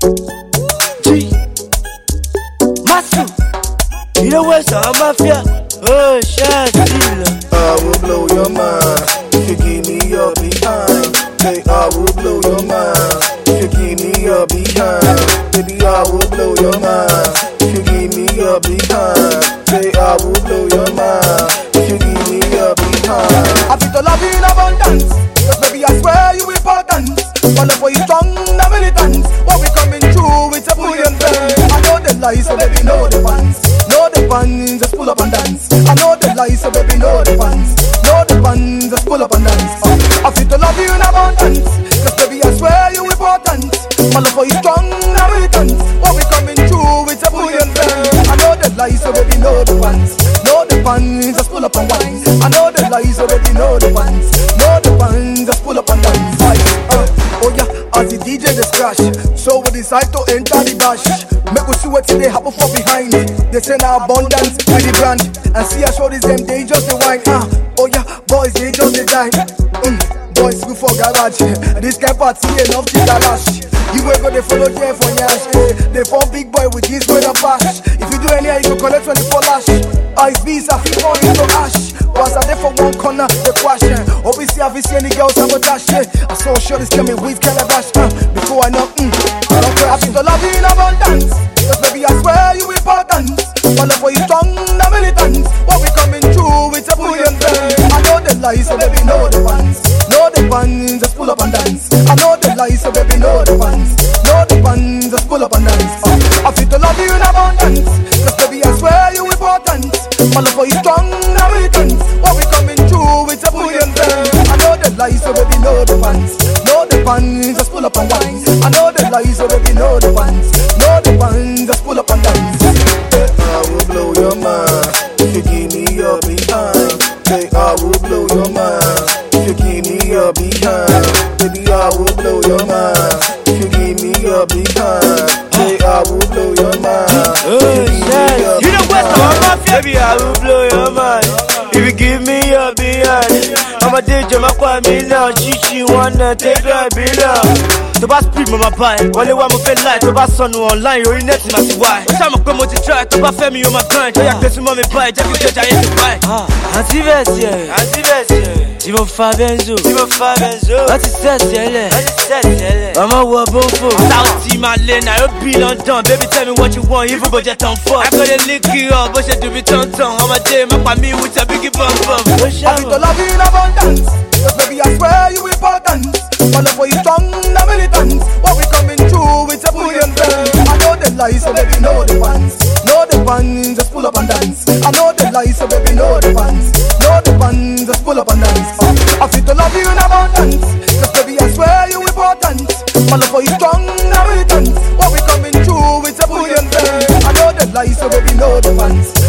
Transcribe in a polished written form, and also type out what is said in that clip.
G. Masu. You know what's a mafia? Oh, shit. I will blow your mind if you give me your behind. Hey, I will blow your mind if you give me your behind. Baby, I will blow your mind if you give me your behind. Hey, I will blow your mind if you give me your behind. I feel to love you in abundance, cause baby I swear you important. My love for you strong, the militants. What we coming through, it's a billion things. I know the lies, so baby know the fans. Know the fans, just pull up and dance. I know the lies, so baby know the fans. Know the fans, just pull up and dance. I feel to love you in abundance, cause baby I swear you important. My love for you strong, the militants. What we coming through, it's a billion things. I know the lies, so baby know the fans. Know the fans, just pull up and wine. I know the lies, so baby know the fans. Know the fans, just pull up and dance. Oh yeah, as the DJ just crash, so we decide to enter the dash. Make we see what they happen for behind. They say now abundance with the brand, and see I show this them they just the wine. Oh yeah, boys they just the dine. Boys go for garage. This guy party enough to galash. You will go they follow there for Nash. They form big boy with this way of bash. If you do any, you can collect 24 lash. Ice beats I feel more into ash. Was I there for one corner, the question. Obviously, I've seen any girls sabotage. I saw sure this coming with calabash. Before I know, I feel to love you in abundance. Cause baby, I swear you important. My love for you strong, the militants. What we coming through, it's a billion things. I know the lies, so baby, know the fans. Know the fans, just pull up and dance. I know the lies, so baby, know the fans. Know the fans, just pull up and dance. I feel to love you in abundance. Cause baby, I swear you important. My love for you strong, the militants. What we coming through, it's a billion things. I know the lies, so baby, know the fans. Know the fans, just pull up and wine. I know the lies, so baby, know the fans. Know the fans, just pull up and dance. I will blow your mind if you give me your behind. Hey, I will blow your mind if you give me your behind. Baby, I will blow your mind if you give me your behind. Hey, I will blow your mind if you give me your behind. You know what's a mafia? Baby, I will blow your mind if you give me your behind. I'm a DJ, my family now. Chichi wanna take a bill now. To bá speed mo ma buy, wọlé wá mo fẹ́ like. To bá sọnù online, orí net ma ti why. Ó ṣàmọ̀ pé mo ti try, tó bá fẹ́ mi o ma grind. Ó yà pé súnmọ́ mi báyìí, jẹ́ kí jọjà yẹn ti buy. Àǹtí bẹ̀sì ẹ̀, tí mo fa benzo, wọ́n ti sẹ́ẹ̀sì ẹ̀lẹ̀, ọmọ wọ bófò. South máa lé Nairobi London, baby tell me what you want, even bó jẹ́ tán fọ́. Akọ́lé líkì ọ̀ bó ṣe dùn mí tán-tán, ọmọdé má pa mí with a biggie bum-bum. I feel to love you in abundance, cause baby I swear you important. My love for you strong, the militants. What we coming through, it's a billion things. I know the lies, so baby know the fans. Know the fans, just pull up and dance. I know the lies, so baby know the fans. Know the fans, just pull up and dance. I feel to love you in abundance, cause baby I swear you important. My love for you strong, the militants. What we coming through, it's a billion things. I know the lies, so baby know the fans.